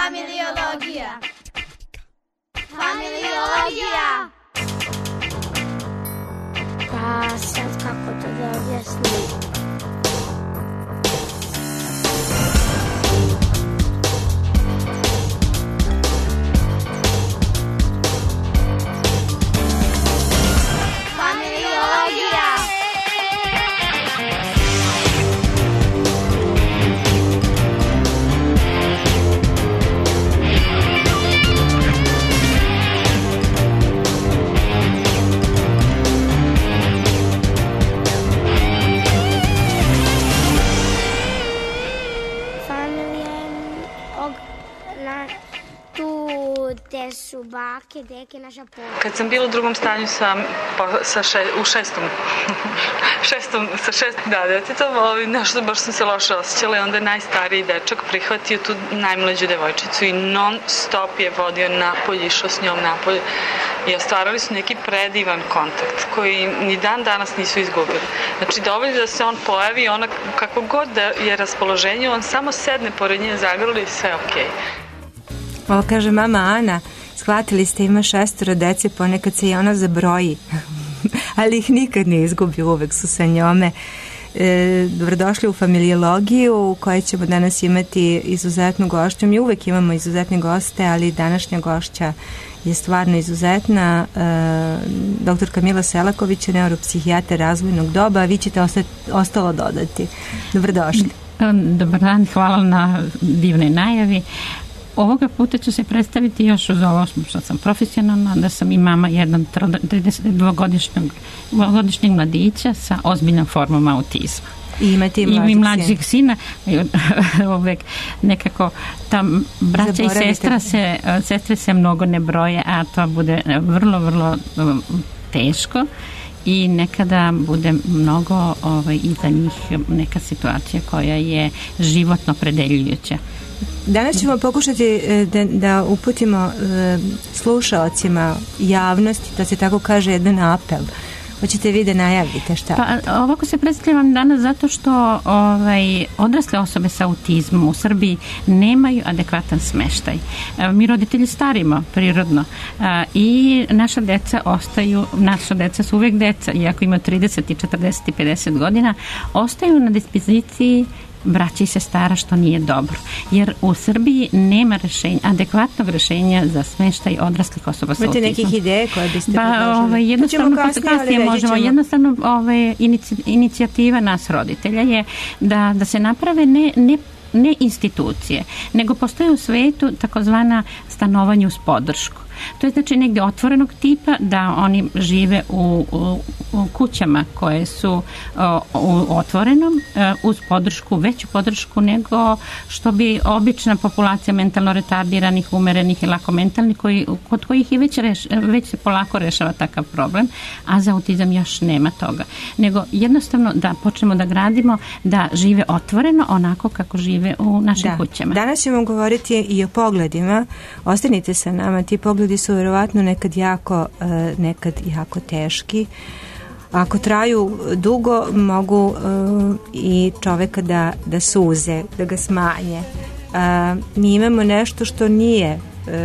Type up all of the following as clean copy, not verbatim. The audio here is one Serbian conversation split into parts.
Familiologija. Familiologija. Pa sad kako to da objasnim? Gde su bake, deke, naša porodica. Kad sam bila u drugom stanju sa šestom detetom, nešto baš sam se loše osjećala i onda je najstariji dečak prihvatio tu najmlađu devojčicu i non stop je vodio napolje, išao s njom napolje i ostvarali su neki predivan kontakt koji ni dan danas nisu izgubili. Znači dovoljno da se on pojavi, ona kako god da je raspoloženje, on samo sedne pored nje, zagrli i sve okej. Ovo kaže mama Ana, shvatili ste ima 6 dece, ponekad se i ona zabroji, ali ih nikad ne izgubi, uvek su sa njome. Dobrodošli u Familiologiju u kojoj ćemo danas imati izuzetnu gošću. Mi uvek imamo izuzetne goste, ali današnja gošća je stvarno izuzetna. Dr. Kamila Selaković je neuropsihijatar razvojnog doba, a vi ćete ostalo dodati. Dobrodošli. Dobar dan, hvala na divnoj najavi. Ovoga puta ću se predstaviti još uz ovo što sam profesionalna, da sam i mama jednog 32-godišnjeg mladića sa ozbiljnom formom autizma. I imate i mlađeg sina. Uvek nekako tam braća i sestre se mnogo ne broje, a to bude vrlo, vrlo teško i nekada bude mnogo i za njih neka situacija koja je životno predeljujuća. Danas ćemo pokušati da uputimo slušaocima javnosti, da se tako kaže, jedan apel. Hoćete vi da najavite šta? Pa ovako se predstavljam danas zato što odrasle osobe sa autizmom u Srbiji nemaju adekvatan smeštaj. Mi roditelji starimo prirodno i naša deca su uvek deca, iako imaju 30 i 40 i 50 godina, ostaju na dispoziciji braća i sestara, što nije dobro. Jer u Srbiji nema adekvatnog rešenja za smeštaj odraslih osoba sa autizmom. Imate nekih ideje koje biste predložili? Jednostavno inicijativa nas roditelja je da se naprave ne institucije, nego postoje u svetu takozvana stanovanje uz podršku. To je znači negdje otvorenog tipa, da oni žive u kućama koje su u otvorenom uz podršku, veću podršku nego što bi obična populacija mentalno retardiranih, umerenih i lakomentalnih, kod kojih i već se polako rešava takav problem, a za autizam još nema toga. Nego jednostavno da počnemo da gradimo da žive otvoreno onako kako žive u našim kućama. Danas ćemo govoriti i o pogledima. Ostanite sa nama, ti pogledi su verovatno nekad jako teški. Ako traju dugo, mogu i čoveka da suze, da ga smanje. Mi imamo nešto što nije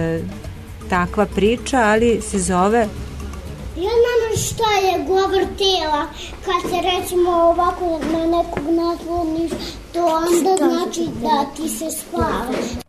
takva priča, ali se zove... Ja znam šta je govor tela. Kad se recimo ovako na nekog nasloniš, to onda znači da ti se spava.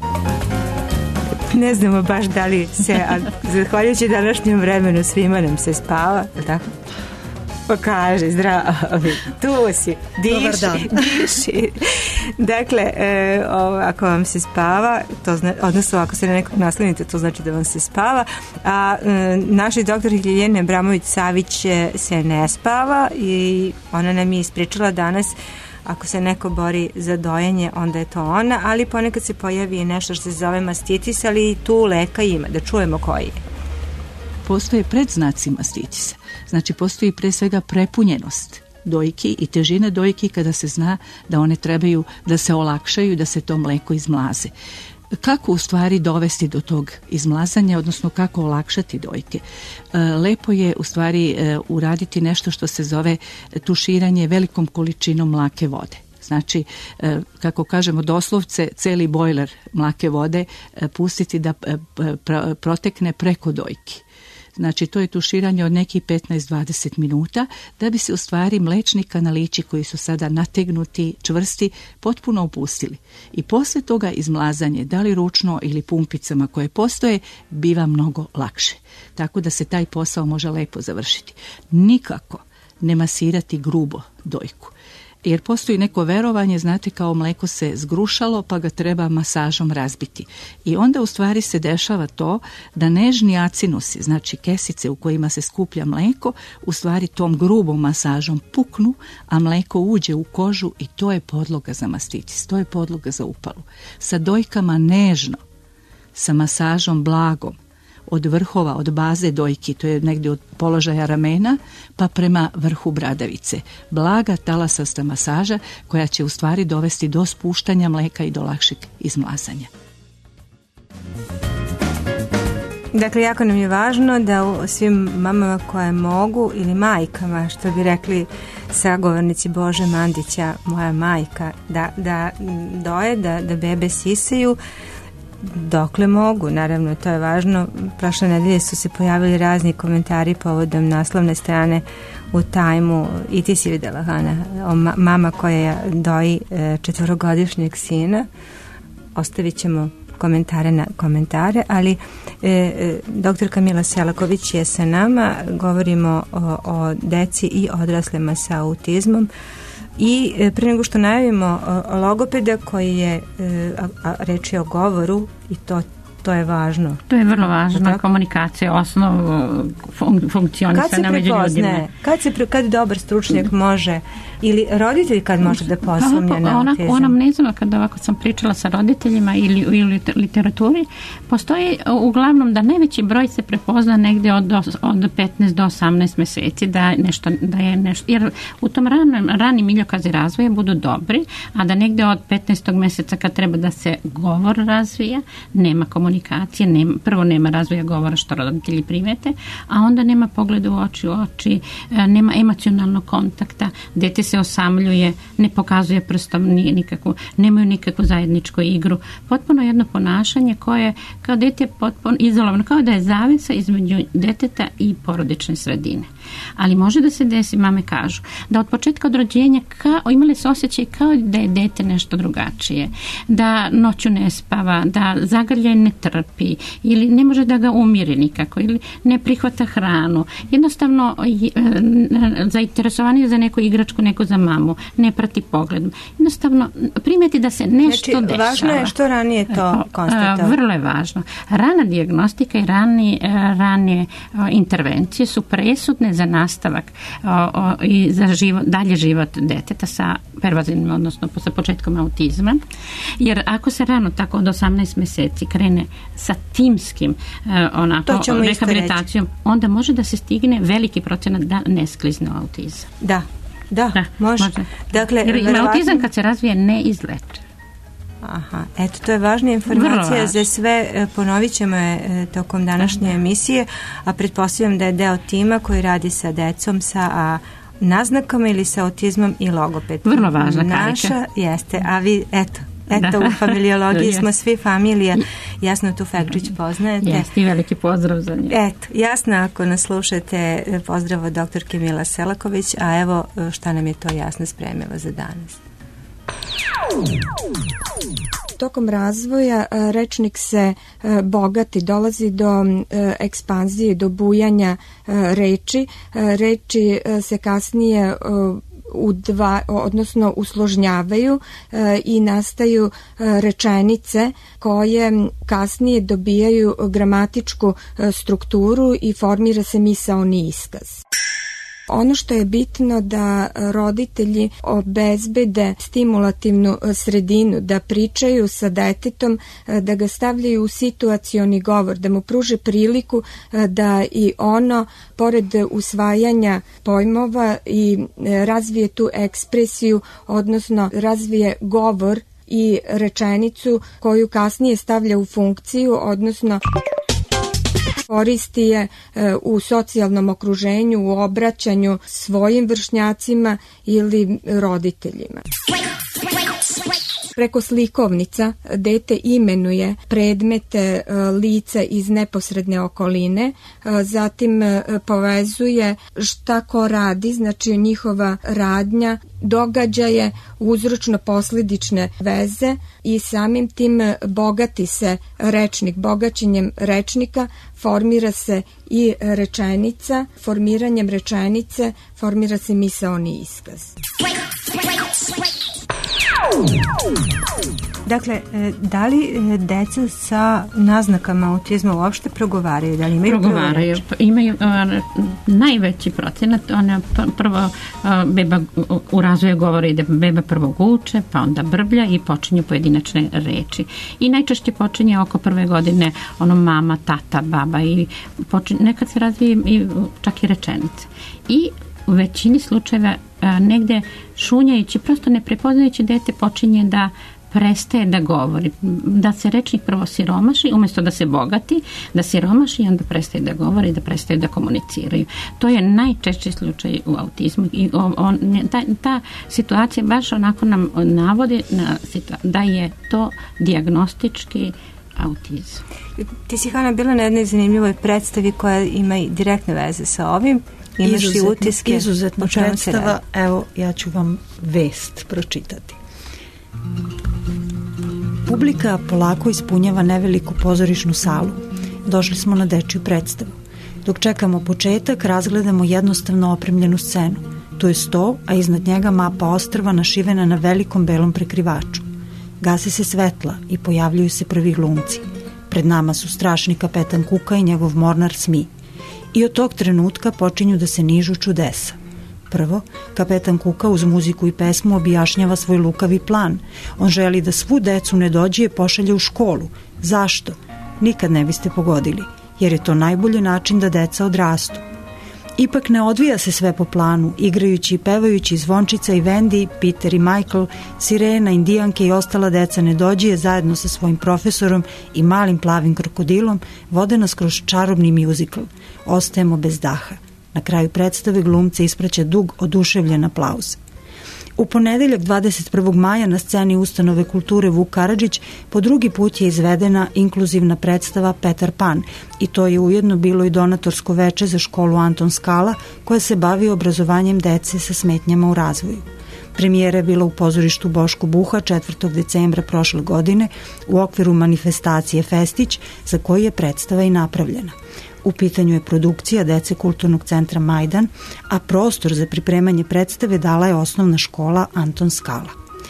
Ne znamo baš da li se, ali zahvaljujući današnjem vremenu svima nam se spava, tako? Pa kaže, zdravo, tu si, diši. Dakle, ako vam se spava, odnosno ako se na nekog naslonite, to znači da vam se spava, a naša doktor Ljiljana Abramović-Savić se ne spava i ona nam je ispričala danas, ako se neko bori za dojenje, onda je to ona, ali ponekad se pojavi nešto što se zove mastitis, ali i tu leka ima, da čujemo koji je. Postoje predznaci mastitisa. Znači, postoji pre svega prepunjenost dojki i težina dojki kada se zna da one trebaju da se olakšaju i da se to mleko izmlaze. Kako u stvari dovesti do tog izmlazanja, odnosno kako olakšati dojke? Lepo je u stvari uraditi nešto što se zove tuširanje velikom količinom mlake vode. Znači, kako kažemo doslovce, celi bojler mlake vode pustiti da protekne preko dojki. Znači, to je tuširanje od nekih 15-20 minuta da bi se u stvari mlečni kanalići koji su sada nategnuti, čvrsti, potpuno opustili. I posle toga izmlazanje, da li ručno ili pumpicama koje postoje, biva mnogo lakše. Tako da se taj posao može lepo završiti. Nikako ne masirati grubo dojku. Jer postoji neko verovanje, znate, kao mleko se zgrušalo pa ga treba masažom razbiti. I onda u stvari se dešava to da nežni acinusi, znači kesice u kojima se skuplja mleko, u stvari tom grubom masažom puknu, a mleko uđe u kožu i to je podloga za mastitis, to je podloga za upalu. Sa dojkama nežno, sa masažom blagom, od vrhova, od baze dojki, to je negdje od položaja ramena, pa prema vrhu bradavice. Blaga talasasta masaža koja će u stvari dovesti do spuštanja mleka i do lakšeg izmlazanja. Dakle, jako nam je važno da svim mamama koje mogu ili majkama, što bi rekli sagovornici Bože Mandića, moja majka, da doje, da bebe sisaju, dokle mogu, naravno, to je važno. Prošle nedelje su se pojavili razni komentari povodom naslovne strane u Tajmu, i ti si videla, Hana, mama koja doji 4-godišnjeg sina. Ostavit ćemo komentare na komentare, ali dr. Kamila Selaković je sa nama, govorimo o deci i odraslima sa autizmom. I pre nego što najavimo logopeda koji je, reč je o govoru, i to je važno. To je vrlo važno, komunikacija, osnov funkcionisanja među ljudima. Kad dobar stručnjak može, ili roditelj kad može da posumnja na autizam? Ona ne znam, kada ovako sam pričala sa roditeljima ili u literaturi, postoji uglavnom da najveći broj se prepozna negdje od 15 do 18 mjeseci da je nešto, jer u tom ranim iljokazi razvoja budu dobri, a da negdje od 15. mjeseca kad treba da se govor razvija, nema komunikacije, prvo nema razvoja govora što roditelji primete, a onda nema pogleda u oči, nema emocionalnog kontakta, dete se osamljuje, ne pokazuje prstom nemaju nikakvu zajedničku igru. Potpuno jedno ponašanje koje kao dete potpuno izolovano, kao da je zavesa između deteta i porodične sredine. Ali može da se desi, mame kažu, da od početka od rođenja imali se osjećaj kao da je dete nešto drugačije, da noću ne spava, da zagrljaj ne trpi ili ne može da ga umiri nikako ili ne prihvata hranu. Jednostavno zainteresovanije za neku igračku, neko za mamu, ne prati pogledom. Jednostavno primeti da se nešto dešava. Važno je što ranije to konstatovati. Vrlo je važno. Rana dijagnostika i rane intervencije su presudne za nastavak i za dalje život deteta sa pervazivnim, odnosno sa početkom autizma. Jer ako se rano tako od 18 mjeseci krene sa timskim rehabilitacijom, onda može da se stigne veliki procenat da ne sklizne autizam. Da, može. Dakle, jer autizam kad se razvije ne izleče. Aha, eto, to je važna informacija za sve, ponovit ćemo je tokom današnje emisije, a pretpostavljam da je deo tima koji radi sa decom sa naznakama ili sa autizmom i logoped. Vrlo važna karika. Naša jeste, a vi, eto, u familiologiji smo svi familija. Jasno tu Fekčić poznajete. Jeste, i veliki pozdrav za nju. Eto, jasno, ako nas slušate, pozdrav od dr. Kamila Selaković, a evo šta nam je to Jasna spremila za danas. Tokom razvoja rečnik se bogati, dolazi do ekspanzije, do bujanja reči. Reči se kasnije odnosno usložnjavaju i nastaju rečenice koje kasnije dobijaju gramatičku strukturu i formira se misaoni iskaz. Ono što je bitno da roditelji obezbede stimulativnu sredinu, da pričaju sa detetom, da ga stavljaju u situacioni govor, da mu pruže priliku da i ono, pored usvajanja pojmova, i razvije tu ekspresiju, odnosno razvije govor i rečenicu koju kasnije stavlja u funkciju, odnosno Koristi je u socijalnom okruženju, u obraćanju svojim vršnjacima ili roditeljima. Preko slikovnica dete imenuje predmete, lica iz neposredne okoline, zatim povezuje šta ko radi, znači njihova radnja, događaje, uzročno-posljedične veze i samim tim bogati se rečnik. Bogaćenjem rečnika formira se i rečenica, formiranjem rečenice formira se misaoni iskaz. Dakle, da li deca sa naznakama autizma uopšte progovaraju? Da li imaju progovaraju? Imaju najveći procenat. Ona prvo beba u razvoju govori da beba prvo guče, pa onda brblja i počinju pojedinačne reči. I najčešće počinje oko prve godine ono mama, tata, baba i nekad se razvije i čak i rečenice. I u većini slučajeva negde šunjajući, prosto ne prepoznajući dete počinje da prestaje da govori, da se rečnik prvo siromaši, umjesto da se bogati, da siromaši i onda prestaje da govori, da prestaje da komuniciraju. To je najčešći slučaj u autizmu i ta situacija baš onako nam navodi da je to dijagnostički autizam. Ti si, Hana, bila na jednoj zanimljivoj predstavi koja ima i direktne veze sa ovim. Imaš i utiske. Izuzetno predstava. Evo, ja ću vam vest pročitati. Publika polako ispunjava neveliku pozorišnu salu. Došli smo na dečju predstavu. Dok čekamo početak, razgledamo jednostavno opremljenu scenu. Tu je sto, a iznad njega mapa ostrva našivena na velikom belom prekrivaču. Gasi se svetla i pojavljuju se prvi glumci. Pred nama su strašni kapetan Kuka i njegov mornar Smi. I od tog trenutka počinju da se nižu čudesa. Prvo, kapetan Kuka uz muziku i pesmu objašnjava svoj lukavi plan. On želi da svu decu nedođije pošalje u školu. Zašto? Nikad ne biste pogodili, jer je to najbolji način da deca odrastu. Ipak ne odvija se sve po planu, igrajući i pevajući Zvončica i Vendi, Peter i Michael, Sirena, Indijanke i ostala deca nedođije zajedno sa svojim profesorom i malim plavim krokodilom vode nas kroz čarobni mjuzikl. Ostajemo bez daha. Na kraju predstave glumce ispraća dug, oduševljen aplauz. U ponedeljak 21. maja na sceni Ustanove kulture Vuk Karadžić po drugi put je izvedena inkluzivna predstava Petar Pan i to je ujedno bilo i donatorsko veče za školu Anton Skala koja se bavi obrazovanjem dece sa smetnjama u razvoju. Premijera je bila u pozorištu Boško Buha 4. decembra prošle godine u okviru manifestacije Festić za koji je predstava i napravljena. U pitanju je produkcija dece Kulturnog centra Majdan, a prostor za pripremanje predstave dala je osnovna škola Anton Skala.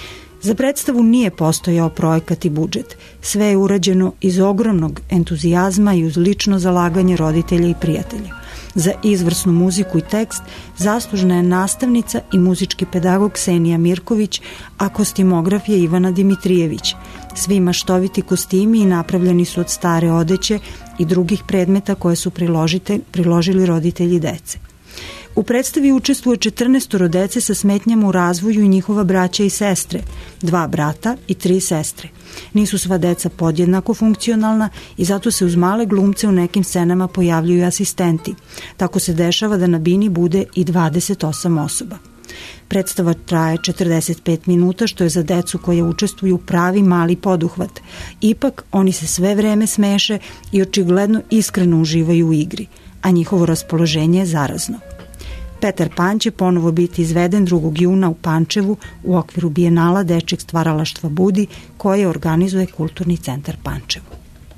Za predstavu nije postojao projekat i budžet. Sve je urađeno iz ogromnog entuzijazma i uz lično zalaganje roditelja i prijatelja. Za izvrsnu muziku i tekst zaslužna je nastavnica i muzički pedagog Ksenija Mirković, a kostimograf je Ivana Dimitrijević. Svi maštoviti kostimi i napravljeni su od stare odeće i drugih predmeta koje su priložili roditelji dece. U predstavi učestvuje 14 dece sa smetnjama u razvoju i njihova braća i sestre, 2 brata i 3 sestre. Nisu sva deca podjednako funkcionalna i zato se uz male glumce u nekim scenama pojavljuju asistenti. Tako se dešava da na bini bude i 28 osoba. Predstava traje 45 minuta, što je za decu koje učestvuju pravi mali poduhvat. Ipak, oni se sve vreme smeše i očigledno iskreno uživaju u igri, a njihovo raspoloženje je zarazno. Petar Pan će ponovo biti izveden 2. juna u Pančevu u okviru Bijenala dečjeg stvaralaštva Budi koje organizuje Kulturni centar Pančevo.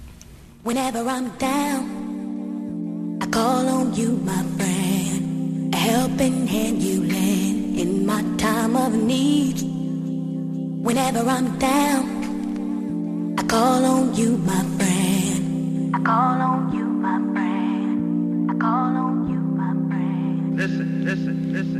Whenever I'm down, I call on you, my friend. A helping hand you lend in my time of need. Whenever I'm down, I call on you, my friend. I call on you, my friend. I call on you, my friend. Listen, listen, listen.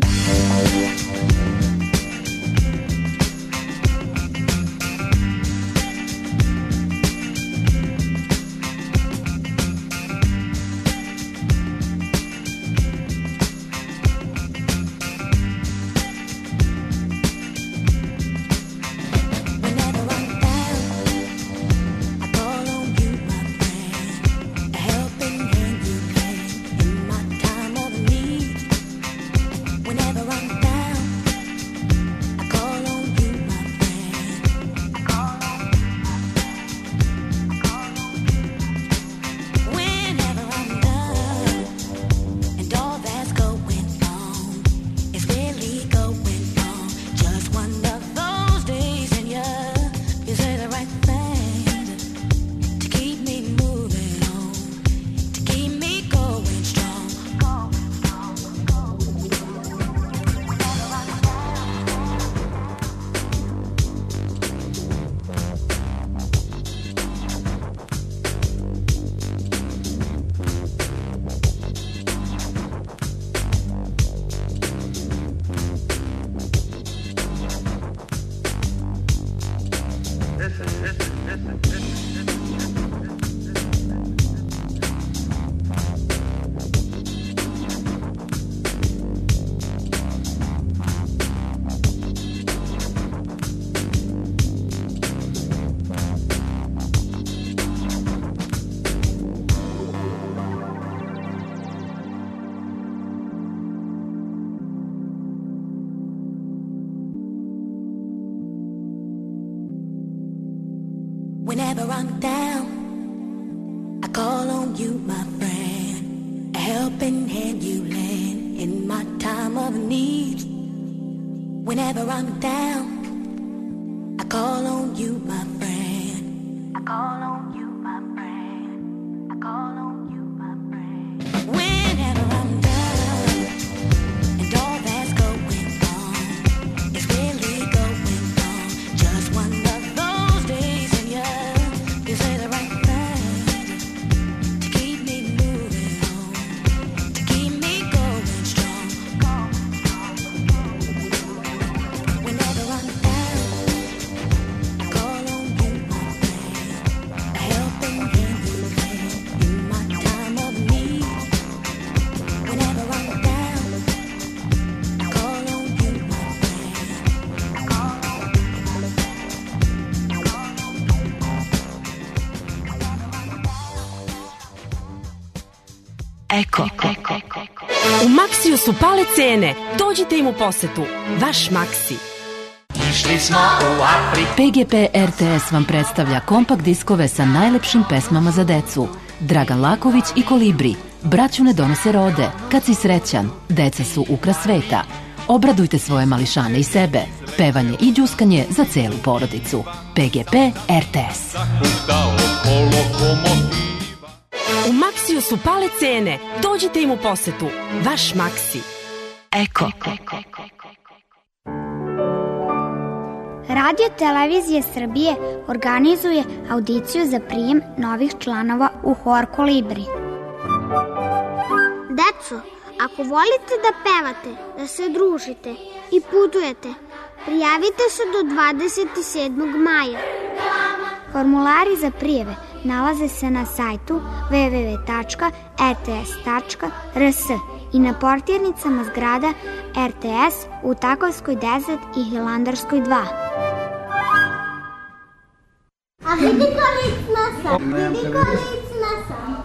Hand Whenever I'm down, I call on you, my friend. A helping hand you lend in my time of need. Whenever I'm down, I call on you, my friend. I call on you, my friend. I call on you, my friend. Whenever I'm down, and all that's going on is really going on. Just one of those days when you say the right thing to keep me moving on, to keep me going strong. Whenever I'm down, I call on you, my friend. A helping hand you lend in my time of need. Whenever I'm down, I call on you, my friend. Eko. U Maksiju su pale cene. Dođite im u posetu. Vaš Maksi. Išli smo u Afriku. PGP RTS vam predstavlja kompakt diskove sa najlepšim pesmama za decu. Dragan Laković i Kolibri. Braću ne donose rode. Kad si srećan. Deca su ukras sveta. Obradujte svoje mališane i sebe. Pevanje i đuskanje za celu porodicu. PGP RTS. U Maksiju su pale cene. Dođite im u posetu. Vaš Maksi. Eko. Radio Televizije Srbije organizuje audiciju za prijem novih članova u Hor Kolibri. Deco, ako volite da pevate, da se družite i putujete, prijavite se do 27. maja. Formulari za prijave nalaze se na sajtu www.rts.rs i na portirnicama zgrada RTS u Takovskoj 10 i Hilandarskoj 2. A vidi kolicna sam, vidi kolicna sam.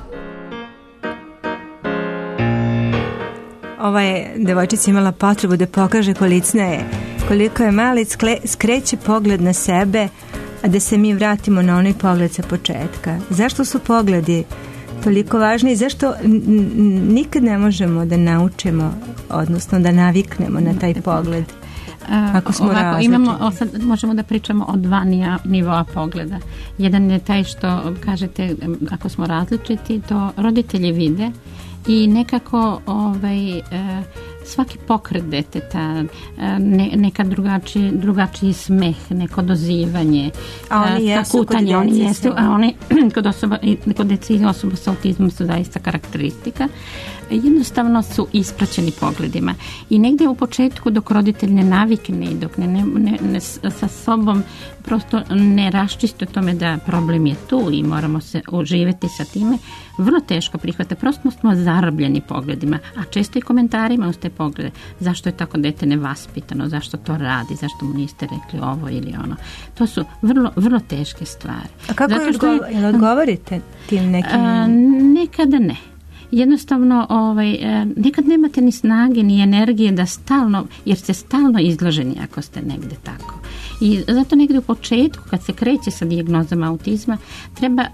Ova je devojčica imala potrebu da pokaže kolicna je. Koliko je malic, skreće pogled na sebe, a da se mi vratimo na onaj pogled sa početka. Zašto su pogledi toliko važni i zašto nikad ne možemo da naučimo, odnosno da naviknemo na taj pogled? Ako smo različiti. Možemo da pričamo o dva nivoa pogleda. Jedan je taj što kažete, ako smo različiti, to roditelji vide i nekako svaki pokret deteta, neka drugačiji smeh, neko dozivanje, takutanje, oni jesu, a oni kod dece i osoba sa autizmom su zaista karakteristika. Jednostavno su ispraćeni pogledima i negdje u početku dok roditelj ne navikne i dok ne sa sobom prosto ne raščisti o tome da problem je tu i moramo se uživjeti sa time, vrlo teško prihvate. Prosto smo zarobljeni pogledima, a često i komentarima uz te poglede. Zašto je tako dete nevaspitano, zašto to radi, zašto mu niste rekli ovo ili ono. To su vrlo, vrlo teške stvari. A kako odgovorite tim nekim? Nekada ne. Jednostavno, nekad nemate ni snage, ni energije da stalno, jer ste stalno izloženi ako ste negdje tako. I zato negdje u početku, kad se kreće sa dijagnozama autizma, treba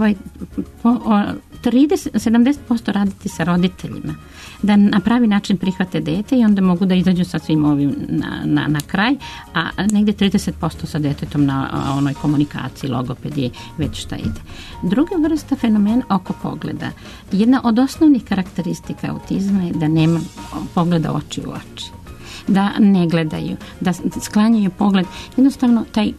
70% raditi sa roditeljima, da na pravi način prihvate dete i onda mogu da izađu sa svim ovim na kraj, a negdje 30% sa detetom na onoj komunikaciji, logopediji, već šta ide. Druga vrsta fenomena oko pogleda. Jedna od osnovnih karakteristika autizma je da nema pogleda oči u oči, da ne gledaju, da sklanjaju pogled. Jednostavno taj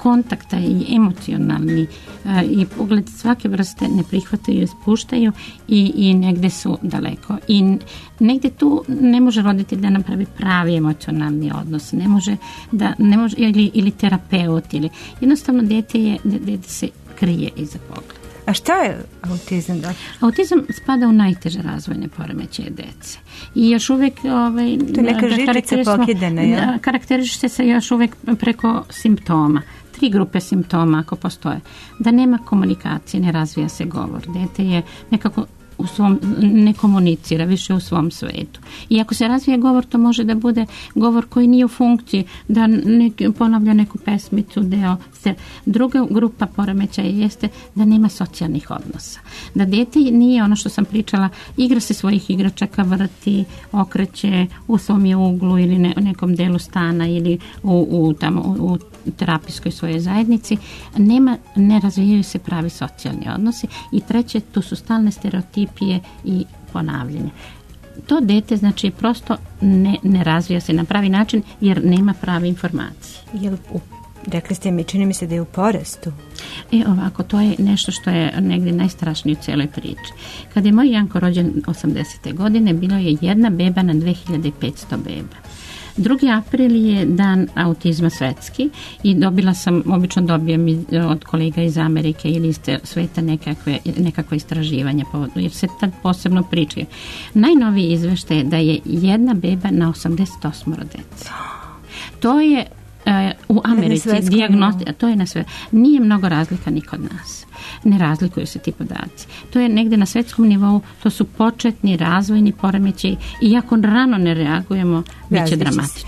kontakta i emocionalni i pogled svake vrste ne prihvataju i spuštaju i negde su daleko. I negde tu ne može roditelj da napravi pravi emocionalni odnos, ne može ili terapeut, ili jednostavno dete se krije iza pogleda. A šta je autizam? Autizam spada u najteže razvojne poremećaje dece. I još uvijek to je neka žičica pokidana, ja? Karakteriše se još uvijek preko simptoma. 3 grupe simptoma ako postoje. Da nema komunikacije, ne razvija se govor. Dete je nekako ne komunicira, više u svom svetu. I ako se razvije govor, to može da bude govor koji nije u funkciji, da ponavlja neku pesmicu, deo. Druga grupa poremećaja jeste da nema socijalnih odnosa. Da dete nije ono što sam pričala, igra se svojih igračaka, vrti, okreće u svom je uglu ili nekom delu stana ili u terapijskoj svojoj zajednici. Ne razvijaju se pravi socijalni odnosi. I treće, tu su stalne stereotipije i ponavljanje. To dete znači prosto ne razvija se na pravi način jer nema prave informacije. Rekli ste mi, čini mi se da je u porastu. Ovako, to je nešto što je negdje najstrašnije u cijeloj priči. Kad je moj Janko rođen 80. godine, bilo je 1 beba na 2500 beba. 2. april je dan autizma svetski i obično dobijem od kolega iz Amerike ili iz sveta nekakve istraživanja, jer se tad posebno pričaju. Najnoviji izveštaj je da je 1 beba na 88 dece. To je u Americi to je na sve. Nije mnogo razlika ni kod nas. Ne razlikuju se ti podaci. To je negde na svetskom nivou, to su početni razvojni poremećaji i ako rano ne reagujemo, bit će dramatično.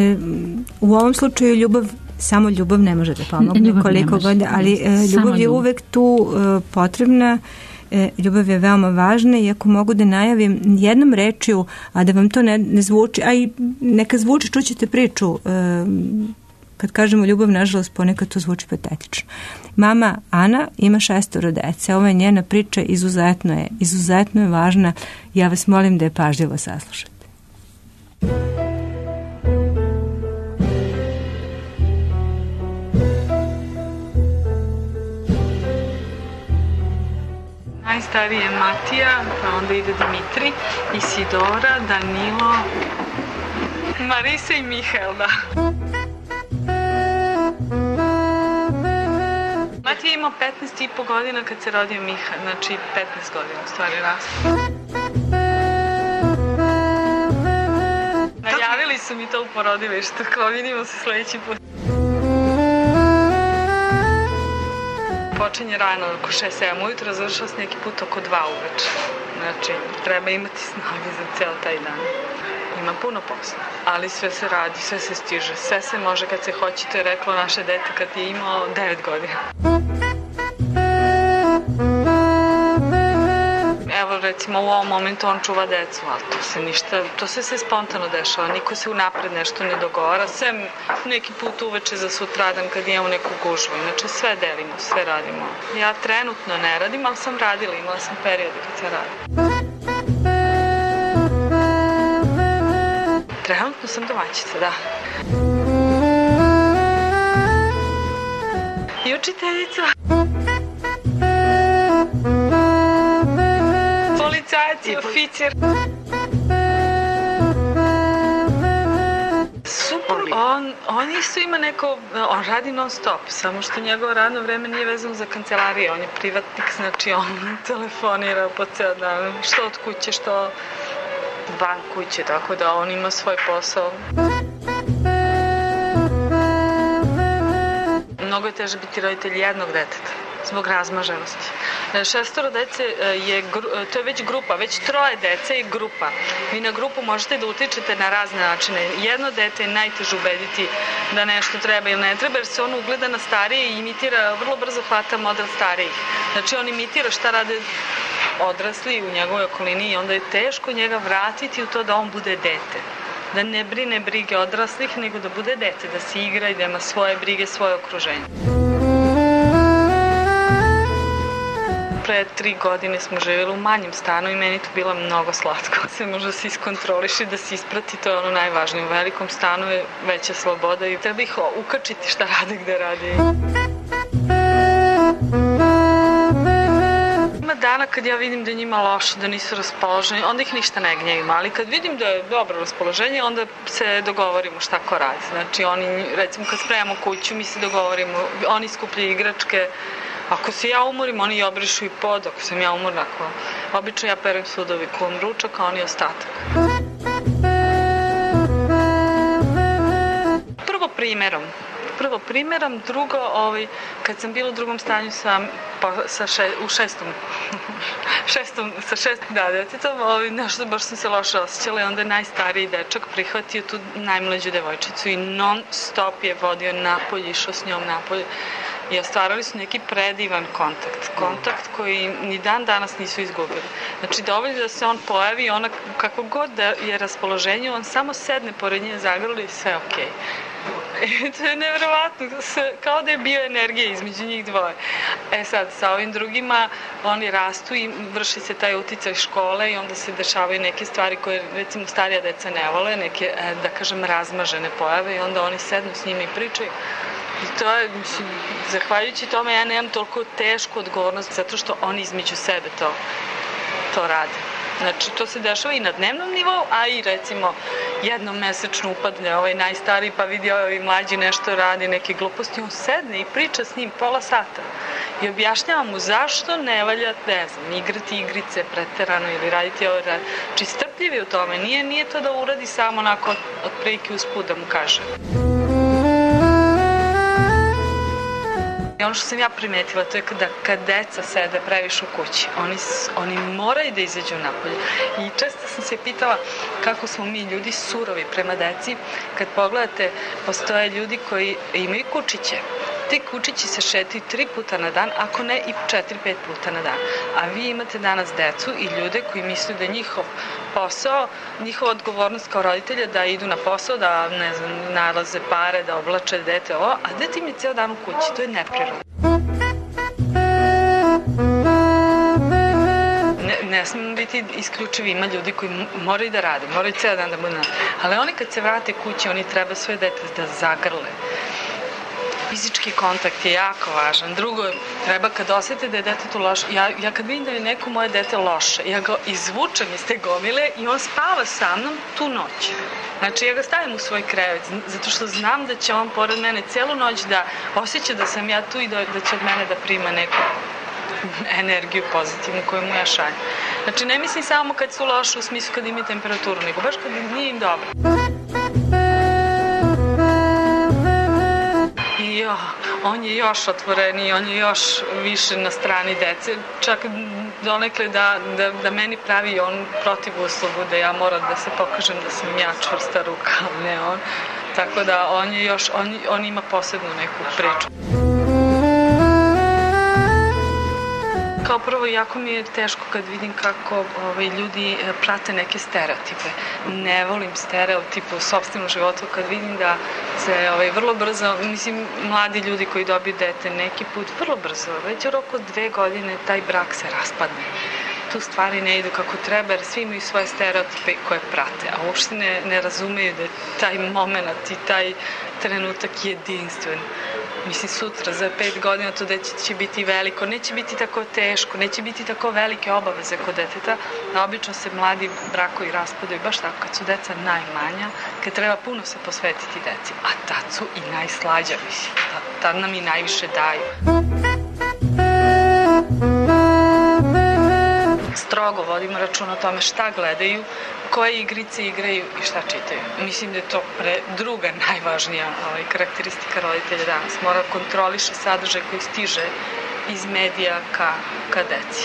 U ovom slučaju samo ljubav ne može da pomogne koliko god, ali ljubav je uvek tu potrebna. Ljubav je veoma važna i ako mogu da najavim jednom rečju, a da vam to ne zvuči, a i neka zvuči, čućete priču, kad kažemo ljubav, nažalost, ponekad to zvuči patetično. Mama Ana ima 6 dece. Ova je njena priča, izuzetno je važna. Ja vas molim da je pažljivo saslušate. Najstariji je Matija, pa onda ide Dimitri, Isidora, Danilo, Marisa i Mihelda. Matija imao 15,5 godina kad se rodio Miha, znači 15 godina u stvari rasta. Najavili su mi to u porodilištu, kao vidimo se sledeći put. Počinje rano oko 6-7 ujutro, završao se neki put oko 2 uveče. Znači, treba imati snage za ceo taj dan. Ima puno posla, ali sve se radi, sve se stiže, sve se može kad se hoće, to je reklo naše dete kad je imao 9 godina. Evo recimo u ovom momentu on čuva decu, ali to se sve spontano dešava, niko se unapred nešto ne dogovara, sem neki put uveče za sutradan kad imamo neku gužvu, inače sve delimo, sve radimo. Ja trenutno ne radim, ali sam radila, imala sam periode kad sam radila. Trenutno sam domaćica, da. I učiteljica. Policajac i oficir. Super, on isto ima on radi non stop, samo što njegovo radno vreme nije vezano za kancelarije, on je privatnik, znači on telefonira po ceo dan, što od kuće, što van kuće, tako da on ima svoj posao. Mnogo je teže biti roditelj jednog deteta, zbog razmaženosti. 6 dece to je već grupa, već 3 dece je grupa. Vi na grupu možete da utičete na razne načine. Jedno dete je najteže ubediti da nešto treba ili ne treba, jer se on ugleda na starije i imitira, vrlo brzo hvata model starijih. Znači on imitira šta rade odrasli u njegovoj okolini i onda je teško njega vratiti u to da on bude dete. Da ne brine brige odraslih, nego da bude dete, da se igra i da ima svoje brige, svoje okruženje. pre 3 godine smo živjeli u manjem stanu i meni to bilo mnogo slatko. Se može se iskontroliši, da se isprati, to je ono najvažnije. U velikom stanu je veća sloboda i treba ih ukačiti šta rade, gde rade. Ima dana kad ja vidim da je njima loše, da nisu raspoloženi, onda ih ništa ne gnjevim, ali kad vidim da je dobro raspoloženje, onda se dogovorimo šta ko radi. Znači oni, recimo kad spremamo kuću, mi se dogovorimo, oni skupljaju igračke, ako se ja umorim, oni obrišu i pod, ako sam ja umorna, obično ja perem sudovikom ručak, a oni ostatak. Prvo primerom, drugo, kad sam bila u drugom stanju sa šestom detetom, nešto baš sam se loše osjećala i onda je najstariji dečak prihvatio tu najmlađu devojčicu i non stop je vodio napolje, išao s njom napolje i ostvarali su neki predivan kontakt koji ni dan danas nisu izgubili. Znači dovoljno da se on pojavi, ona kako god da je raspoloženje, on samo sedne pored nje, zagrli i sve okej. To je nevjerovatno, kao da je bio energija između njih dvoje. Sad, sa ovim drugima, oni rastu i vrši se taj uticaj škole i onda se dešavaju neke stvari koje, recimo, starija deca ne vole, neke, da kažem, razmažene pojave i onda oni sednu s njima i pričaju. I to je, mislim, zahvaljujući tome ja nemam toliko tešku odgovornost zato što oni između sebe to rade. Znači, to se dešava i na dnevnom nivou, a i recimo jednom mesečno upadne ovaj najstariji pa vidi ovaj mlađi nešto radi, neke gluposti, on sedne i priča s njim pola sata i objašnjava mu zašto ne valja, ne znam, igrati igrice preterano ili raditi ovo. Znači, strpljivi u tome, nije to da uradi samo onako otprilike usput da mu kaže. Ono što sam ja primetila, to je kad deca sede previše u kući, oni moraju da izađu napolje. I često sam se pitala kako smo mi ljudi surovi prema deci. Kad pogledate, postoje ljudi koji imaju kučiće. Ti kučići se šetaju 3 puta na dan, ako ne i 4-5 puta na dan. A vi imate danas decu i ljude koji misle da njihov posao, njihova odgovornost kao roditelja da idu na posao, da ne znam, nalaze pare, da oblače dete, a dete im je ceo dan u kući, to je neprirodno. Ne smemo biti isključivi, ima ljudi koji moraju da rade, moraju ceo dan da budu na. Ali oni kad se vrate kući, oni treba svoje dete da zagrle. Fizički kontakt je jako važan. Drugo, treba kad osjete da je detetu loše, ja kad vidim da je neko moje dete loše, ja ga izvučem iz te gomile i on spava sa mnom tu noć. Znači, ja ga stavim u svoj krevet, zato što znam da će on pored mene celu noć da osjeća da sam ja tu i da će od mene da prima neku energiju pozitivnu koju mu ja šaljem. Znači, ne mislim samo kad su loše u smislu kad imaju temperaturu, nego baš kad nije im dobro. On je još otvoreniji, on je još više na strani dece, čak donekle da meni pravi on protiv uslugu, da ja moram da se pokažem da sam ja čvrsta ruka, ali ne on. Tako da on ima posebnu neku priču. Kao prvo, jako mi je teško kad vidim kako ljudi prate neke stereotipe. Ne volim stereotipe u sopstvenom životu kad vidim da se vrlo brzo, mislim, mladi ljudi koji dobiju dete neki put, vrlo brzo, već u roku 2 godine taj brak se raspadne. Tu stvari ne idu kako treba jer svi imaju svoje stereotipe koje prate, a uopšte ne razumeju da je taj moment i taj trenutak jedinstven. Mislim, sutra, za 5 godina to dete će biti veliko, neće biti tako teško, neće biti tako velike obaveze kod deteta. Obično se mladi brakovi raspadaju baš tako kad su deca najmanja, kad treba puno se posvetiti deci, a tad su i najslađa, mislim, tad nam i najviše daju. Strogo vodimo račun o tome šta gledaju, koje igrice igraju i šta čitaju. Mislim da je to druga najvažnija karakteristika roditelja danas. Mora kontroliše sadržaj koji stiže iz medija ka deci.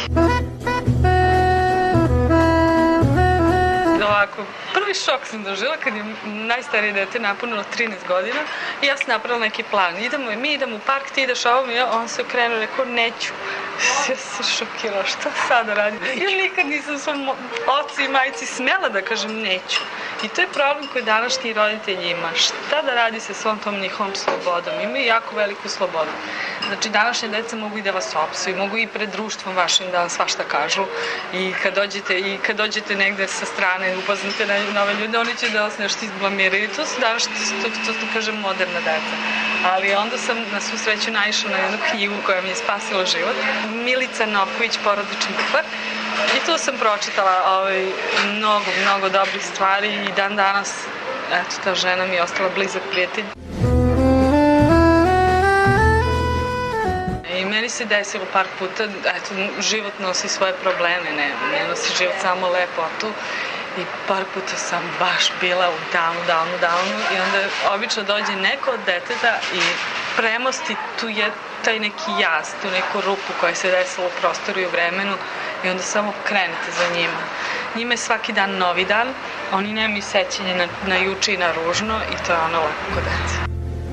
Ovako, prvi šok sam doživjela kad je najstarije dete napunilo 13 godina i ja sam napravila neki plan. Mi idemo u park, ti ideš ovom i on se okrenuo i rekao neću. Ja sam šokirala, šta sada radim? Ja nikad nisam svom ocu i majci smjela da kažem neću. I to je problem koji današnji roditelji ima. Šta da radi sa svom tom njihovom slobodom? Imaju jako veliku slobodu. Znači, današnje deca mogu i da vas opsuju, mogu i pred društvom vašim da vam svašta kažu. I kad dođete negde sa strane, upoznate na nove ljude, oni će da vas nešto izblamiraju. To su današnje, to kažem, moderna deca. Ali onda sam na svu sreću naišla na jednu knjigu koja mi je spasila život. Milica Nopković, Porodični bukvar. I tu sam pročitala mnogo dobrih stvari i dan danas, eto, ta žena mi je ostala blizak prijatelj. I meni se desilo par puta, eto, život nosi svoje probleme, ne nosi život samo lepotu. I par puta sam baš bila u downu i onda obično dođe neko od deteta i premosti taj neki jaz, tu neku rupu koja se desila u prostoru i u vremenu i onda samo krenete za njima. Njima je svaki dan novi dan, oni nemaju sećanje na juče i na ružno i to je ono lepo kod dece.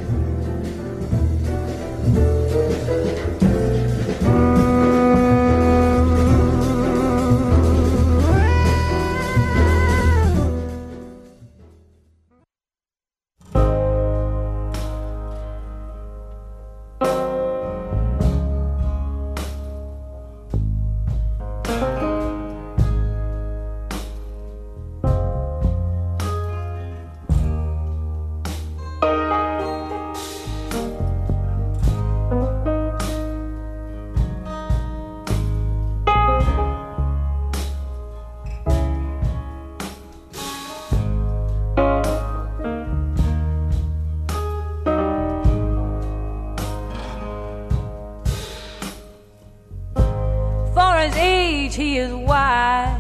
He is wise.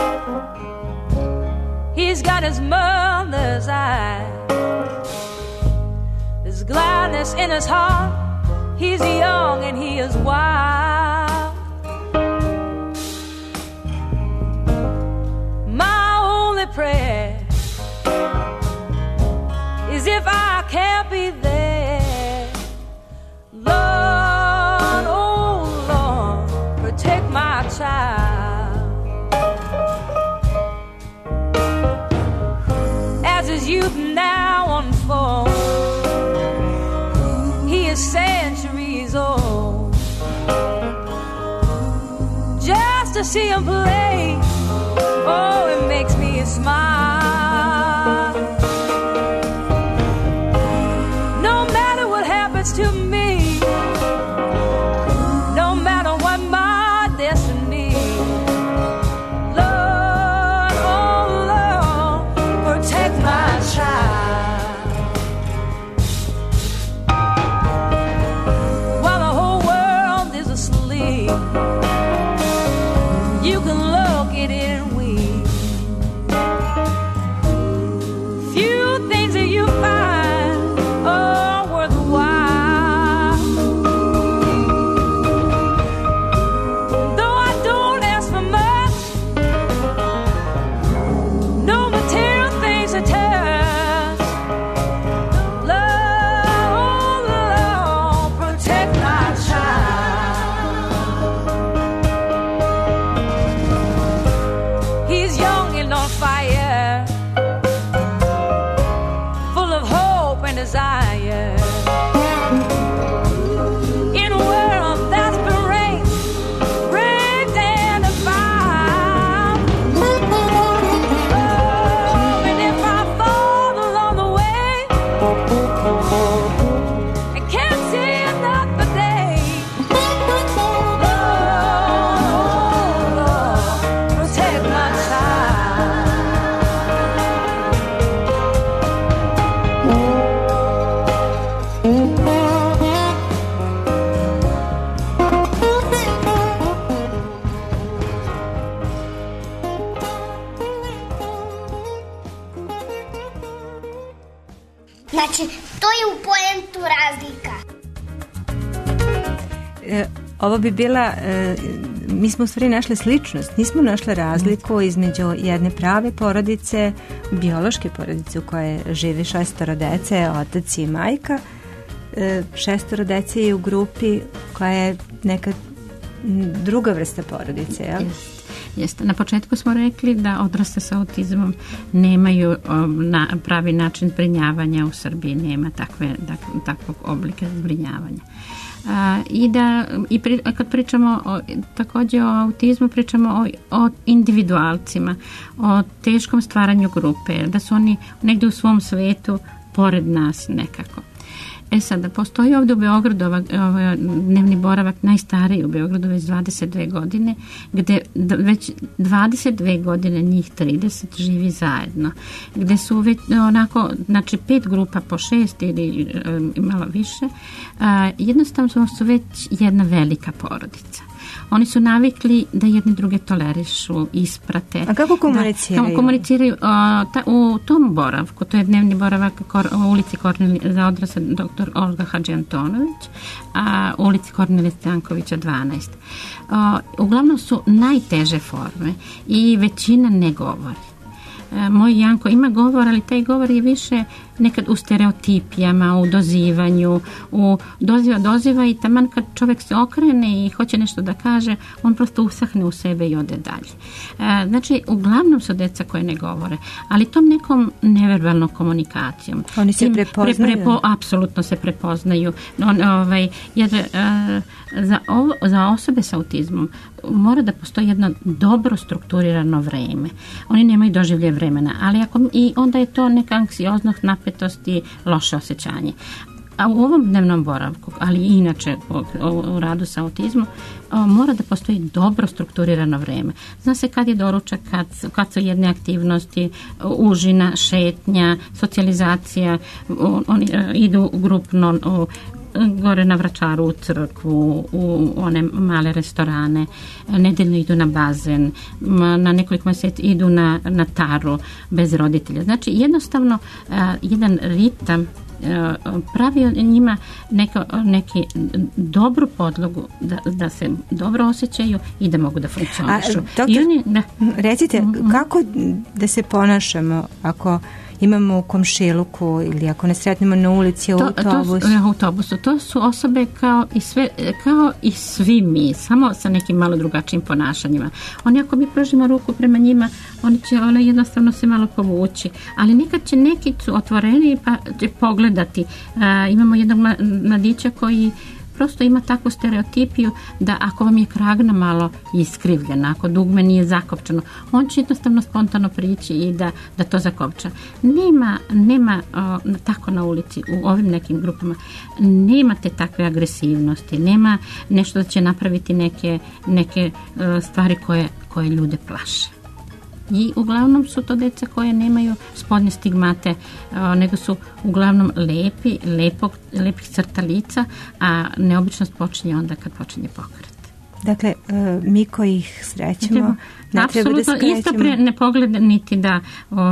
He's got his mother's eyes. There's gladness in his heart. He's young and he is wild. My only prayer is if I can't be there, Lord, oh Lord, protect my child. Youth now unfolds. He is centuries old. Just to see him play, oh, it makes me smile. No matter what happens to me, no matter what my destiny, Lord, oh Lord, protect my while the whole world is asleep. You can look at it and weep. Few things that you find are worthwhile. Though I don't ask for much, no material things to tell. Desire in a world that's been raped and defiled. Oh, and if I fall along the way and can't see another day, Lord, protect my child. Znači, to je u poentu razlika. Ovo bi bila, mi smo u stvari našli sličnost, nismo našli razliku između jedne prave porodice, biološke porodice u kojoj živi 6 dece, otac i majka. 6 dece je u grupi koja je neka druga vrsta porodice, jel? Jeste. Na početku smo rekli da odrasle sa autizmom nemaju pravi način zbrinjavanja u Srbiji, nema takvog oblika zbrinjavanja. Kad pričamo također o autizmu, pričamo o individualcima, o teškom stvaranju grupe, da su oni negdje u svom svetu pored nas nekako. Sada, postoji ovdje u Beogradu dnevni boravak najstariji u Beogradu već 22 godine, gdje već 22 godine njih 30 živi zajedno, gdje su već onako, znači 5 grupa po 6 ili malo više, jednostavno su već jedna velika porodica. Oni su navikli da jedni druge tolerišu, isprate. A kako komuniciraju? Komuniciraju u tom boravku, to je dnevni boravak u ulici za odrasle dr. Olga Hadžiantonović, a u ulici Kornelija Stankovića 12. Uglavnom su najteže forme i većina ne govori. Moj Janko ima govor, ali taj govor je više nekad u stereotipijama, u dozivanju, doziva i taman kad čovjek se okrene i hoće nešto da kaže, on prosto usahne u sebe i ode dalje. Znači, uglavnom su deca koje ne govore, ali tom nekom neverbalnom komunikacijom. Oni se prepoznaju? Apsolutno se prepoznaju. Jer za osobe sa autizmom mora da postoji jedno dobro strukturirano vreme. Oni nemaju doživlje vremena, ali i onda je to neka anksioznost, napetosti, loše osjećanje. A u ovom dnevnom boravku, ali i inače u radu sa autizmom, mora da postoji dobro strukturirano vreme. Zna se kad je doručak, kad su jedne aktivnosti, užina, šetnja, socijalizacija, oni idu grupno gore na Vračaru u crkvu, u one male restorane, nedeljno idu na bazen, na nekoliko mjeseci idu na taru bez roditelja. Znači jednostavno jedan ritam pravi njima neki dobru podlogu da se dobro osjećaju i da mogu da funkcionišu. Recite, kako da se ponašamo ako imamo u komšiluku ili ako ne sretnemo na ulici, u autobusu? To su osobe kao i svi mi, samo sa nekim malo drugačijim ponašanjima. Oni ako mi pružimo ruku prema njima, oni će jednostavno se malo povući, ali nekad će neki su otvoreni pa će pogledati. Imamo jednog mladića koji prosto ima takvu stereotipiju da ako vam je kragna malo iskrivljena, ako dugme nije zakopčano, on će jednostavno spontano prići i da to zakopča. Nema tako na ulici, u ovim nekim grupama, nemate takve agresivnosti, nema nešto da će napraviti neke stvari koje ljude plaše. I uglavnom su to deca koje nemaju spodnje stigmate, nego su uglavnom lepih crta lica, a neobičnost počinje onda kad počinje pokret. Dakle, mi koji ih srećemo, ne treba da skrećemo. Isto ne pogleda niti da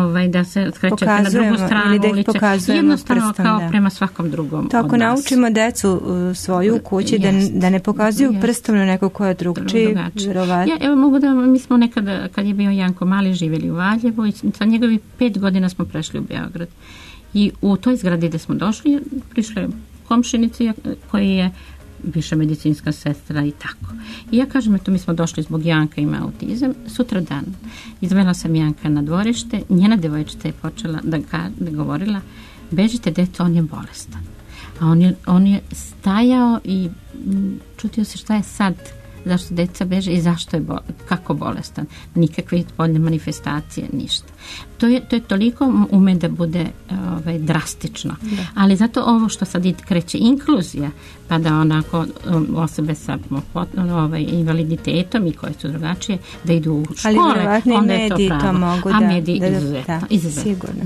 se skrećete na drugu stranu ili da ih pokazujemo jednostavno prstom, kao prema svakom drugom. To ako naučimo decu svoju u kući da ne pokazuju prstom na nekog koja je drugčiji, vjerovatno. Evo mogu mi smo nekada, kad je bio Janko mali, živjeli u Valjevu i sa njegovih 5 godina smo prešli u Beograd. I u toj zgradi gde smo došli, prišle komšinici koji je viša medicinska sestra i tako. I ja kažem, eto, mi smo došli zbog Janka, ima autizam. Sutra dan izvela sam Janka na dvorište, njena devojčica je počela da govorila, bežite deco, on je bolestan. A on je stajao i čutio se šta je sad, zašto deca beže i zašto je kako bolestan. Nikakve spoljne manifestacije, ništa. To je toliko ume da bude drastično. Da. Ali zato ovo što sad kreće inkluzija, pa da onako osobe sa invaliditetom i koje su drugačije, da idu u škole, onda je to pravo. Mogu a mediji izuzetno. Sigurno.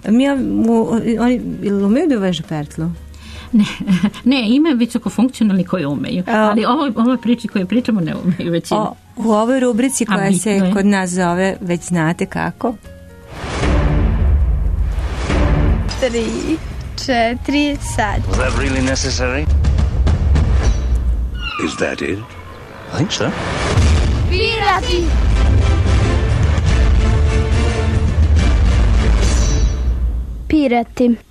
Oni umeju da uvežu pertlu? Ne, ima visoko funkcionalni koji umeju, ali ovo priči koje pričamo ne umeju većina. U ovoj rubrici koja se kod nas zove, već znate kako? 3, 4, sad. Was that really necessary? Is that it? I think so. Pirati! Pirati.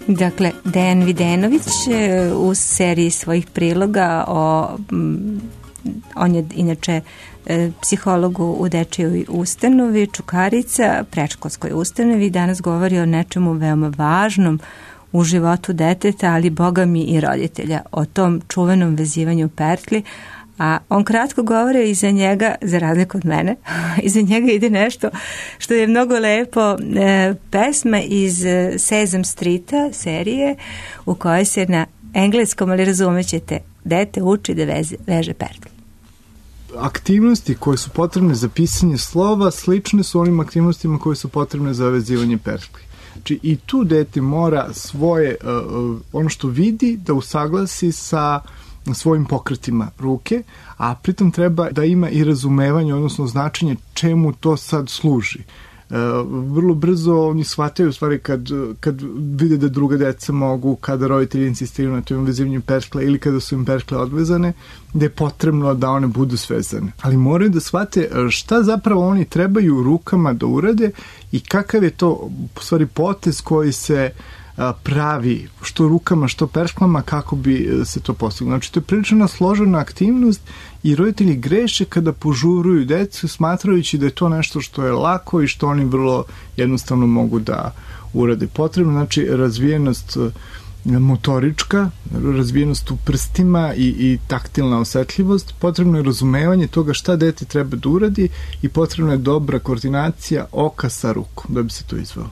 Dakle, Dejan Videnović u seriji svojih priloga o On je inače psiholog u dečijoj ustanovi, Čukarica, predškolskoj ustanovi, i danas govori o nečemu veoma važnom u životu deteta, ali boga mi i roditelja, o tom čuvenom vezivanju pertli. A on kratko govori, iza njega, za razliku od mene, iza njega ide nešto što je mnogo lepo, pesma iz Sesame Streeta serije, u kojoj se na engleskom, ali razumećete, dete uči da veže pertli. Aktivnosti koje su potrebne za pisanje slova slične su onim aktivnostima koje su potrebne za vezivanje pertli. Znači i tu dete mora svoje, ono što vidi, da usaglasi sa svojim pokretima ruke, a pritom treba da ima i razumevanje, odnosno značenje čemu to sad služi. Vrlo brzo oni shvataju, u stvari, kad vide da druga deca mogu, kada roditelji insistiraju na tom vezivanju perkle ili kada su im perkle odvezane, da je potrebno da one budu svezane. Ali moraju da shvate šta zapravo oni trebaju rukama da urade i kakav je to, u stvari, potez koji se pravi, što rukama, što peršklama, kako bi se to postiglo. Znači, to je prilično složena aktivnost i roditelji greše kada požuruju decu, smatrajući da je to nešto što je lako i što oni vrlo jednostavno mogu da urade. Potrebno, znači, razvijenost motorička, razvijenost u prstima i taktilna osetljivost, potrebno je razumevanje toga šta dete treba da uradi i potrebna je dobra koordinacija oka sa rukom da bi se to izvelo.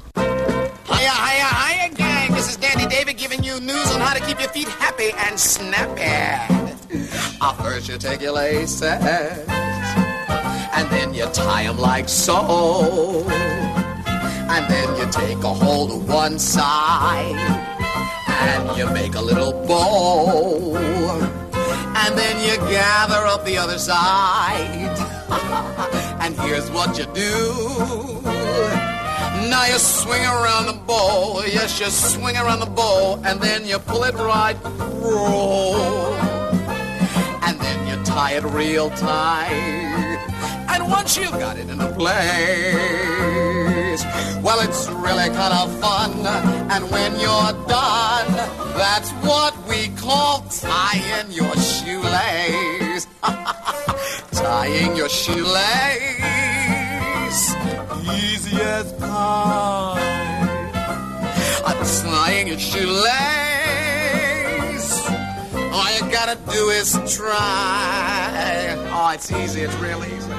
This is Dandy David giving you news on how to keep your feet happy and snappy. First you take your laces, and then you tie them like so. And then you take a hold of one side, and you make a little bow. And then you gather up the other side. And here's what you do. Now you swing around the bowl, yes, you swing around the bowl, and then you pull it right through. And then you tie it real tight. And once you've got it into place, well, it's really kind of fun. And when you're done, that's what we call tying your shoelace. Tying your shoelace. Easy as pie. I'm tying your shoelace. All you gotta do is try. Oh, it's easy, it's real easy.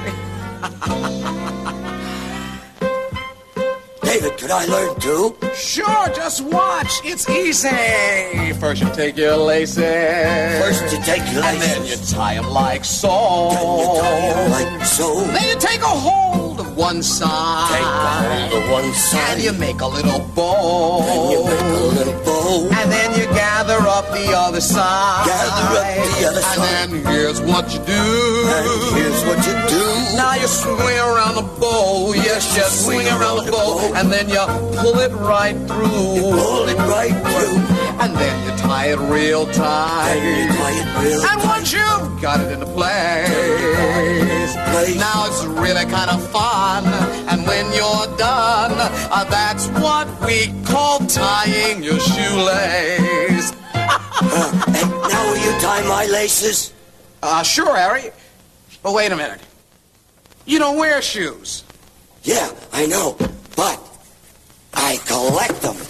David, could I learn too? Sure, just watch. It's easy. First you take your laces. First you take your laces. And then you tie them like so. Then you tie them like so. Then you take a hold of one side. Take a hold of one side. And you make a little bow. Then you make a little bow. And then you gather up the other side. Gather up the other side. And then here's what you do. And here's what you do. Now you swing around the bowl. Yes, you swing around the bowl. And then you pull it right through. You pull it right through. And then you tie it real tight. Then you tie it real and tight. once you've got it into place, now it's really kind of fun. And when you're done, that's what we call tying your shoelace. Hey, now will you tie my laces? Sure, Harry. But wait a minute. You don't wear shoes. Yeah, I know. But I collect them.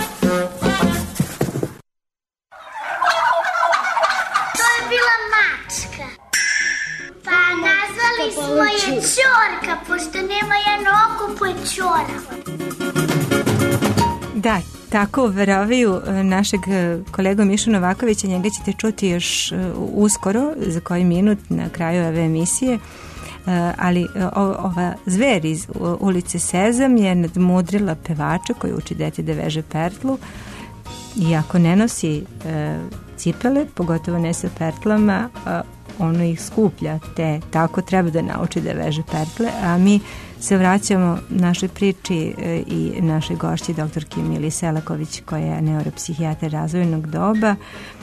To je bila mačka. Pa nazvali smo je Ćorka, pošto nema jedno oko po ćorama. Da, tako uveravaju našeg kolegu Mišu Novakovića, njega ćete čuti još uskoro, za koji minut na kraju ove emisije. Ali ova zver iz ulice Sezam je nadmudrila pevača koji uči dete da veže pertlu i ako ne nosi cipele, pogotovo ne sa pertlama, ono ih skuplja, te tako treba da nauči da veže pertle, a mi se vraćamo našoj priči i našoj gošći doktorki Mili Selaković koja je neuropsihijatar razvojnog doba.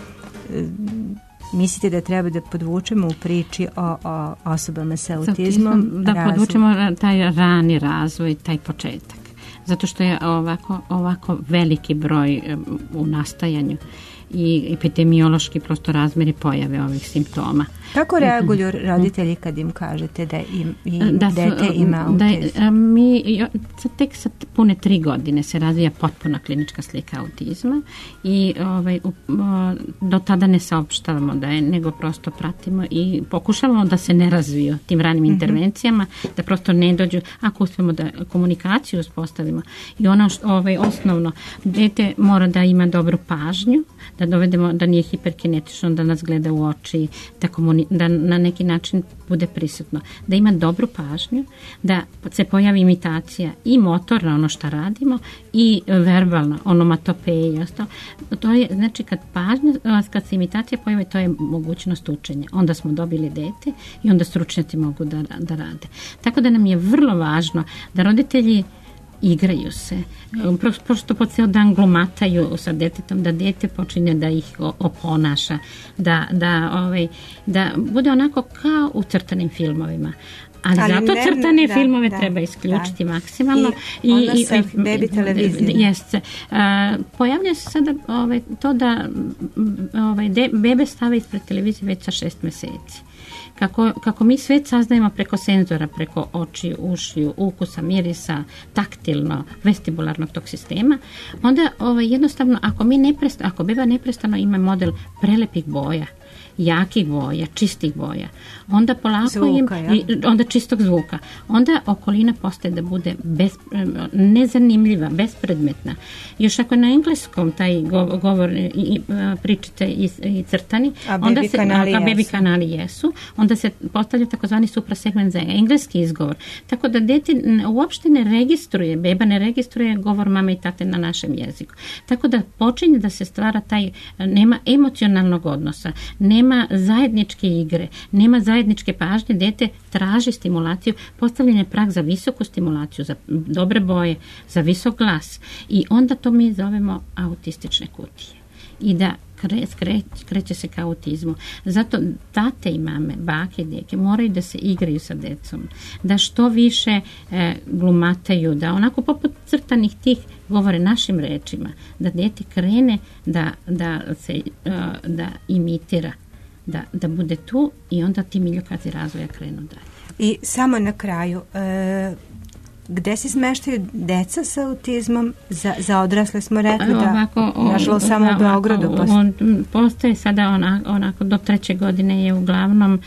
Mislite da treba da podvučemo u priči o osobama sa autizmom? Da podvučemo taj rani razvoj, taj početak. Zato što je ovako veliki broj u nastajanju i epidemiološki prosto razmeri pojave ovih simptoma. Kako reaguju roditelji kad im kažete da dete ima autizam? Mi tek sa pune 3 godine se razvija potpuna klinička slika autizma i do tada ne saopštavamo da je, nego prosto pratimo i pokušavamo da se ne razviju tim ranim intervencijama, da prosto ne dođu, ako uspemo da komunikaciju uspostavimo. I ono osnovno, dete mora da ima dobru pažnju, da dovedemo da nije hiperkinetično, da nas gleda u oči, da na neki način bude prisutno, da ima dobru pažnju, da se pojavi imitacija i motorna, ono što radimo, i verbalna, onomatopeja i ostalo. To je, znači, kad se imitacija pojavi, to je mogućnost učenja. Onda smo dobili dete i onda stručnjaci mogu da rade. Tako da nam je vrlo važno da roditelji igraju se, prosto po ceo dan glumataju sa detetom, da dete počinje da ih oponaša, da bude onako kao u crtanim filmovima. Ali zato crtane filmove treba isključiti maksimalno. I ono sa baby televizijom. Jeste. Pojavlja se sada to da bebe stave ispred televizije već sa 6 meseci. Kako mi sve saznajemo preko senzora, preko oči, ušiju, ukusa, mirisa, taktilno, vestibularnog tog sistema, onda jednostavno ako beba neprestano ima model prelepih boja, jakih boja, čistih boja, onda polako onda čistog zvuka, onda okolina postaje da bude nezanimljiva, bespredmetna. Još ako na engleskom taj govor pričice i crtani, a baby kanali jesu, onda se postavlja takozvani suprasegment za engleski izgovor. Tako da dete uopšte ne registruje, beba ne registruje govor mame i tate na našem jeziku. Tako da počinje da se stvara nema emocionalnog odnosa, nema zajedničke igre, nema zajedničke pažnje, dete traži stimulaciju, postavljen je prag za visoku stimulaciju, za dobre boje, za visok glas i onda to mi zovemo autistične kutije. I da kreće se ka autizmu. Zato tate i mame, bake i deke moraju da se igraju sa decom, da što više glumataju, da onako poput crtanih tih govore našim rečima, da dete krene da imitira, da bude tu i onda ti miljokazi razvoja krenu dalje. I samo na kraju, gde se smeštaju deca sa autizmom? Za odrasle smo rekli nažalost samo u Beogradu. Postoje sada onako do 3. godine je uglavnom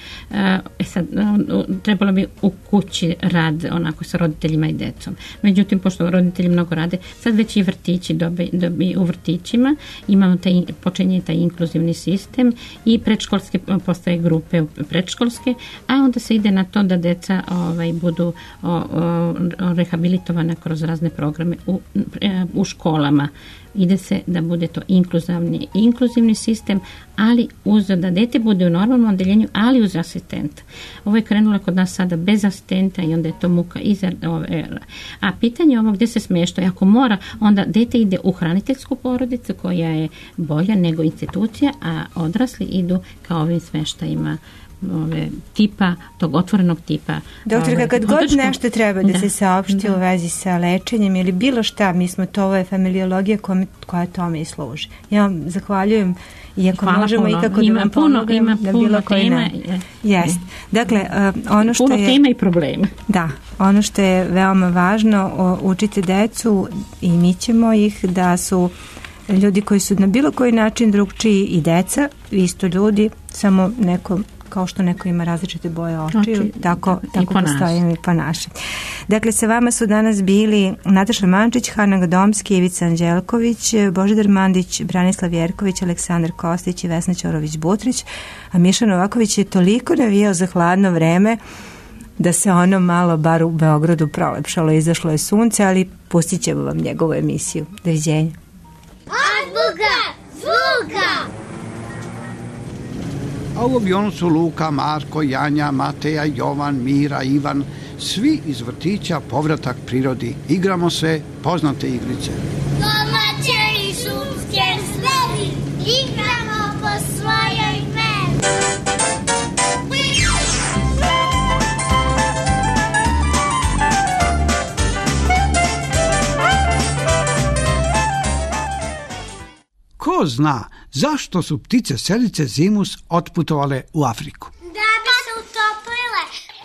trebalo bi u kući rad onako sa roditeljima i decom. Međutim, pošto roditelji mnogo rade, sad već i vrtići u vrtićima imamo počinje taj inkluzivni sistem i predškolske postoje grupe predškolske, a onda se ide na to da deca budu rehabilitovana kroz razne programe u školama. Ide se da bude to inkluzivni sistem, ali da dete bude u normalnom odeljenju, ali uz asistenta. Ovo je krenulo kod nas sada bez asistenta i onda je to muka a pitanje ovo gdje se smješta, ako mora, onda dete ide u hraniteljsku porodicu koja je bolja nego institucija, a odrasli idu kao ovim smještajima tog otvorenog tipa. Doktor, kad god nešto treba da se saopšti u vezi sa lečenjem ili bilo šta, ovo je familiologija koja tome i služi. Ja vam zahvaljujem, iako možemo i kako da vam pomognemo da bilo koji ne. Jest. Dakle, ono što je... Puno tema i problema. Da, ono što je veoma važno, učite decu i mi ćemo ih da su ljudi koji su na bilo koji način drugčiji i deca, isto ljudi, samo kao što neko ima različite boje očiju, tako postoje i ponaša. Dakle, sa vama su danas bili Nataša Mančić, Hana Godomski, Ivica Anđelković, Božidar Mandić, Branislav Jerković, Aleksandar Kostić i Vesna Ćorović-Butrić, a Miša Novaković je toliko navijao za hladno vreme da se ono malo bar u Beogradu prolepšalo, izašlo je sunce, ali pustit ćemo vam njegovu emisiju. Doviđenja. Azbuka zvuka! A u avionu su Luka, Marko, Janja, Mateja, Jovan, Mira, Ivan, svi iz vrtića Povratak prirodi. Igramo se poznate igrice. Domaće i šumske zveri, igramo po svojoj meri. Ko zna zašto su ptice selice zimus otputovale u Afriku. Da bi se utopile.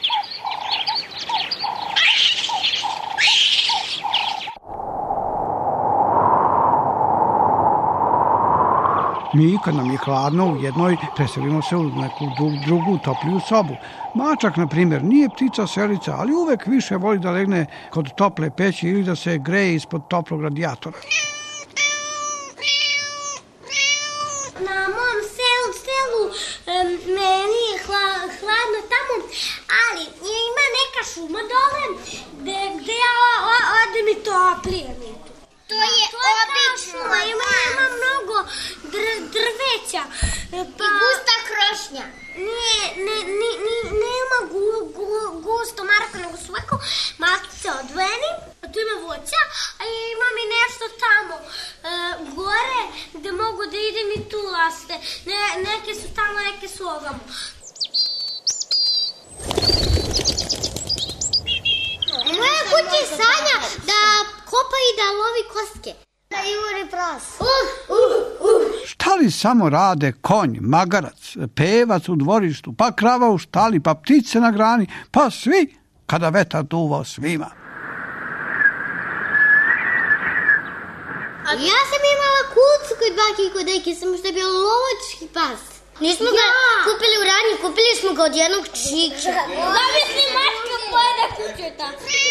Mi, kad nam je hladno u jednoj, preselimo se u neku drugu topliju sobu. Mačak, na primjer, nije ptica selica, ali uvek više voli da legne kod tople peći ili da se greje ispod toplog radijatora. Na mom selu meni je hladno tamo, ali ima neka šuma dole gde ja odem i toplije mi tu. To je obično. Ima mnogo drveća. I gusta krošnja. Nema gusto Marko, nego su ovako malkice odvojeni. A tu ima voća, a imam i nešto tamo gore gde mogu da idem i tu laste. Neke su tamo, neke su ovamo. Moja kuća je Sanja da kopa i da lovi kostke. Da juri pras. Šta li samo rade konj, magarac, pevac u dvorištu, pa krava u štali, pa ptice na grani, pa svi kada vetar duva svima. Ja sam imala kucu kod bake i kod deke, samo što je bio lovački pas. Nismo ga kupili u radnji, kupili smo ga od jednog čiča. Zamisli mačka pojede kućeta.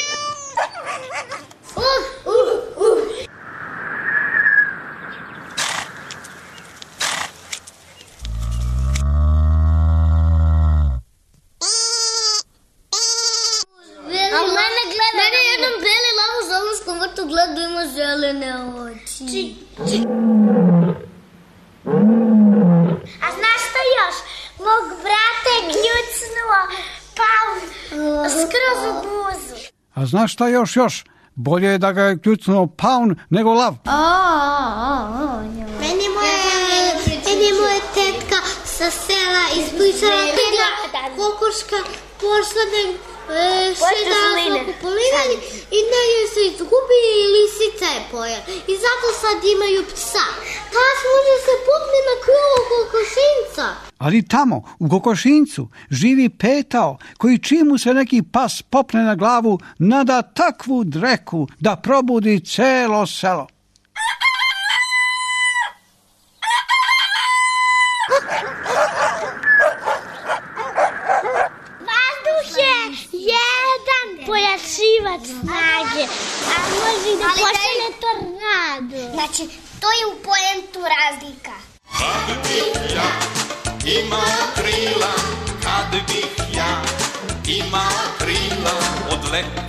Mene jednom beli lav u Zolunskom vrtu gleda ima zelene oči. A znaš šta još? Mog brata je kljucnuo paun skroz u buzu. A znaš šta još? Bolje je da ga je kljucnuo paun nego lav. Meni je moja tetka sa sela ispričala da kokoška pošla da šeta po livadi i negdje se izgubi i lisica je pojela. I zato sad imaju psa. Tas može se popne na krilo kokošinca. Ali tamo, u kokošincu, živi petao koji čim mu se neki pas popne na glavu, nada takvu dreku da probudi celo selo. Pojačivač snage, a može da počne tornado. Znači, to je u poentu razlika. Kad bih ja imao krila, kad bih ja imao krila, odletio